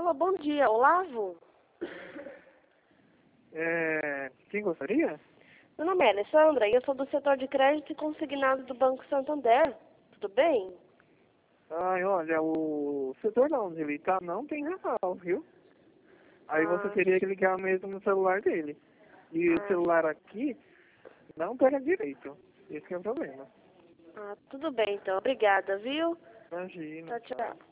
Alô, bom dia, Olavo? Quem gostaria? Meu nome é Alessandra e eu sou do setor de crédito e consignado do Banco Santander. Tudo bem? Ai, olha, o setor não, onde ele tá não tem ramal, viu? Aí você teria que ligar mesmo no celular dele. E o celular aqui não pega direito. Esse que é o problema. Tudo bem então. Obrigada, viu? Imagina. Tchau, tchau.